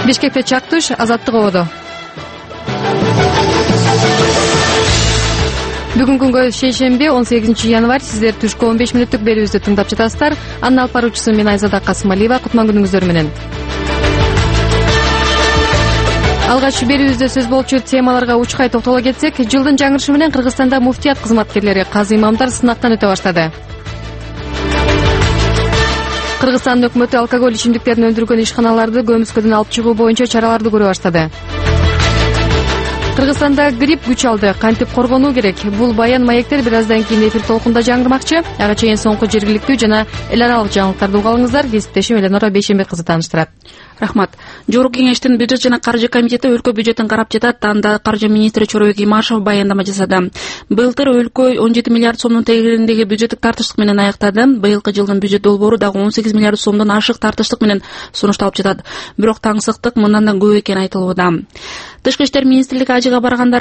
Бишкекте чактыш азаттык ободо. Бүгүнкү күнгө шейшемби 18 январь сиздер түшкү 15 мүнөттүк берүүбүздү тыңдап жатасыздар. Анын алып баруучусу мен Айзада Касымалиева. Кутман күнүңүздөр менен. Алгач берүүбүздө сөз болчу темаларга учкай токтоло кетсек, жылдын жаңырышы менен Кыргызстанда муфтият кызматкерлери, казы имамдар сынактан өтө баштады. Кыргызстандын өкмөтү алкоголь ичимдиктерин өндүргөн ишканаларды көмүскөдөн алып чыгуу боюнча чараларды көрө баштады. Кыргызстанда грипп күч алды, кантип коргонуу керек? Бул баян маектер бир аздан кийин эфир толкунда жаңырмакчы. Ага чейин соңку жергиликтүү жана эл аралык жаңылыктарды уга алыңыздар. Кесиптешим Эленора Бейшенбек кызы тааныштырат. Рахмат. Жогорку кеңештин бюджет жана каржы комитети өлкө бюджетин карап жатат. Анда каржы министри Чоройбек Имашев баяндама жасады. Былтыр өлкө 17 миллиард сомдун тегерегиндеги бюджеттик тартыштык менен аяктады. Быйылкы жылдын бюджет долбоору дагы 18 миллиард сомдон ашык тартыштык менен сунушталып жатат. Бирок таңсыктык мындан да көп экени айтылууда. Тышкы иштер министрлиги ажыга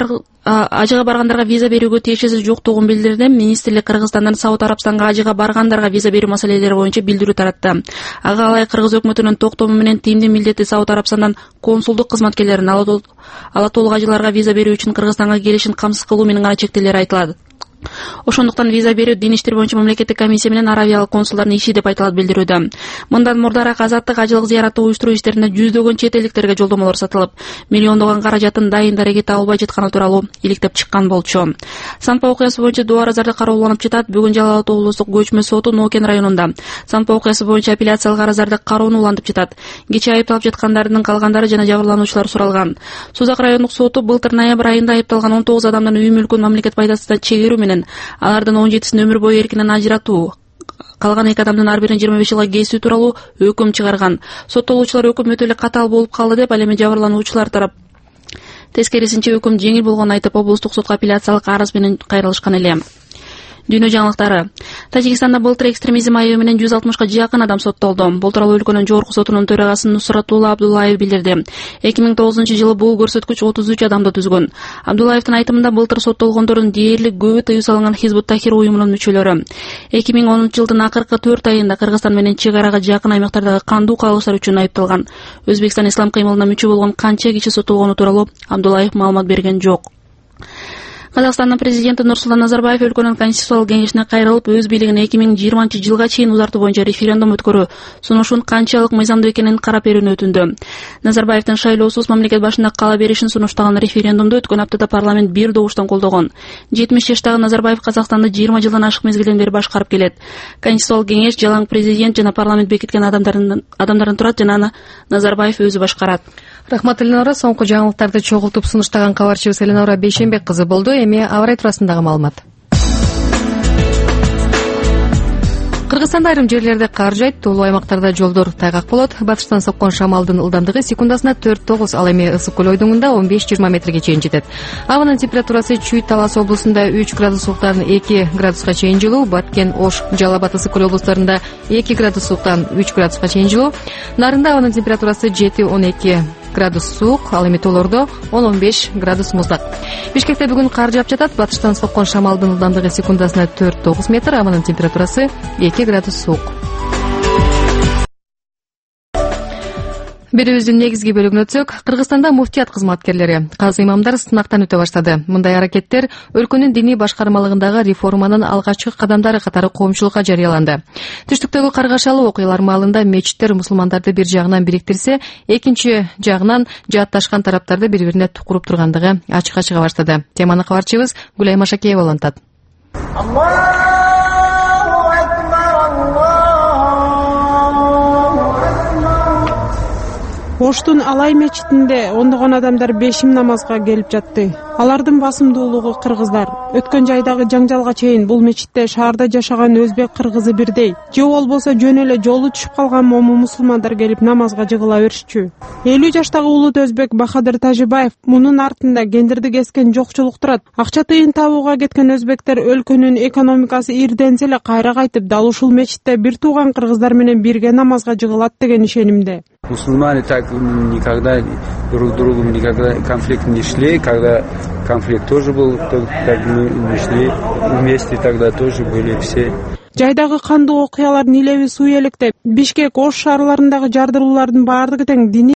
баргандарга виза берүүгө тиешеси жоктугун билдирди. Министрлик Кыргызстандан Сауд Арабстанга ажыга баргандарга виза берүү маселелери боюнча билдирүү таратты. Ага алай Кыргыз өкмөтүнүн токтому менен тиимдүү милдети Сауд Арабстандан консулдук кызматкерлерин ала толук ажыларга виза берүү үчүн Кыргызстанга келишин камсыз кылуу менен гана чектелери айтылат. Ошондуктан виза берүү дин иштери боюнча мамлекеттик комиссия менен аравиялык консулдардын иши деп айтылат билдирүүдө. Мындан мурдараак азаттык ажылык зыяраты уюштуруу иштерине жүздөгөн чет элдиктерге жолдомолор сатылып, миллиондогон каражатын дайын дареге табылбай жатканы тууралуу иликтеп чыккан болчу. Санпа окуясы боюнча доо арыздарды карооланып жатат. Бүгүн Жалал Абад облустук көчмө соту Нокен районунда Санпа окуясы боюнча апелляциялык арыздарды кароону улантып жатат. Кечээ айыпталып жаткандардын калгандары жана жабырлануучулар суралган. Созак райондук соту былтыр ноябрь айында айыпталган 19 адамдын үй мүлкүн мамлекет пайдасына чегерүү менен алардын 17син өмүр бою эркинен ажыратуу, калган 2 адамдын ар бирин 25 жылга кесүү тууралуу өкүм чыгарган. Соттолуучулар өкүм өтө эле катаал болуп калды деп, ал эми жабырлануучулар тарап тескерисинче өкүм жеңил болгонун айтып, облустук сотко апелляциялык арыз менен кайрылышкан эле. Дүйнө жаңылыктары. Тажикстанда былтыр экстремизм айыбы менен 160га жакын адам соттолду. Бул тууралуу өлкөнүн жогорку сотунун төрагасы Нусратулла Абдуллаев билдирди. 2009-жылы бул көрсөткүч 33 адамды түзгөн. Абдуллаевдин айтымында былтыр соттолгондордун дээрлик көбү тыюу салынган Хизбут Тахир уюмунун мүчөлөрү. 2010-жылдын акыркы 4 айында Кыргызстан менен чек арага жакын аймактардагы кандуу кагылыштар үчүн айыпталган. Өзбекстан ислам кыймылына мүчө болгон канча киши соттолгону тууралуу Абдуллаев маалымат берген жок. Казакстандын президенти Нурсултан Назарбаев өлкөнүн конституциялык кеңешине кайрылып, өз бийлигин 2020-жылга чейин узартуу боюнча референдум өткөрүү сунушун канчалык мыйзамдуу экенин карап берүүнү өтүндү. Назарбаевдин шайлоосуз мамлекет башында кала беришин сунуштаган референдумду өткөн аптада парламент бир добуштан колдогон. 70 жаштагы Назарбаев Казакстанды 20 жылдан ашык мезгилден бери башкарып келет. Конституциялык кеңеш жалаң президент жана парламент бекиткен адамдардан турат жана аны Назарбаев өзү башкарат. Рахмат Эленора. Соңку жаңылыктарды чогултуп сунуштаган кабарчыбыз Эленора Бейшенбек кызы болду. Эми аба ырайы туурасындагы маалымат. Кыргызстанда айрым жерлерде кар жайт, тоолуу аймактарда жолдор тайгак болот. Батыштан соккон шамалдын ылдамдыгы секундасына 4-9, ал эми Ысык көл ойдуңунда 15-20 метрге чейин жетет. Абанын температурасы Чүй, Талас облусунда 3 градус сууктан 2 градуска чейин жылуу, Баткен, Ош, Жалал Абад, Ысык көл облустарында 2 градус сууктан 3 градуска чейин жылуу. Нарында абанын температурасы 7-12 градус суук, ал эми тоолордо 10-15 градус муздак. Бишкекте бүгүн кар жаап жатат. Батыштан соккон шамалдын ылдамдыгы секундасына 4-9 метр, абанын температурасы 2 градус суук. Берүүбүздүн негизги бөлүгүнө өтсөк, Кыргызстанда муфтият кызматкерлери, казы имамдар сынактан өтө баштады. Мындай аракеттер өлкөнүн диний башкармалыгындагы реформанын алгачкы кадамдары катары коомчулукка жарыяланды. Түштүктөгү каргашалуу окуялар маалында мечиттер мусулмандарды бир жагынан бириктирсе, экинчи жагынан жаатташкан тараптарды бири-бирине тукуруп тургандыгы ачыкка чыга баштады. Теманы кабарчыбыз Гүлай Машакеева улантат. Оштун Алай мечитинде ондогон адамдар бешим намазга келип жатты. Алардын басымдуулугу кыргыздар. Өткөн жайдагы жаңжалга чейин бул мечитте шаарда жашаган өзбек кыргызы бирдей. Же болбосо жөн эле жолу түшүп калган момун мусулмандар келип намазга жыгыла беришчү. 50 жаштагы улут өзбек Бахадыр Тажибаев мунун артында гендерди кескен жокчулук турат. Акча тыйын табууга кеткен өзбектер өлкөнүн экономикасы ирденсе эле кайра кайтып, дал ушул мечитте бир тууган кыргыздар менен бирге намазга жыгылат деген ишенимде. Мусульмане так никогда друг другу никогда конфликт не шли, когда конфликт тоже был, так мы шли вместе, тогда тоже были все. Жайдагы кандуу окуялардын илеби суу электеп, Бишкек, Ош шаарларындагы жардыруулардын баардыгы тең диний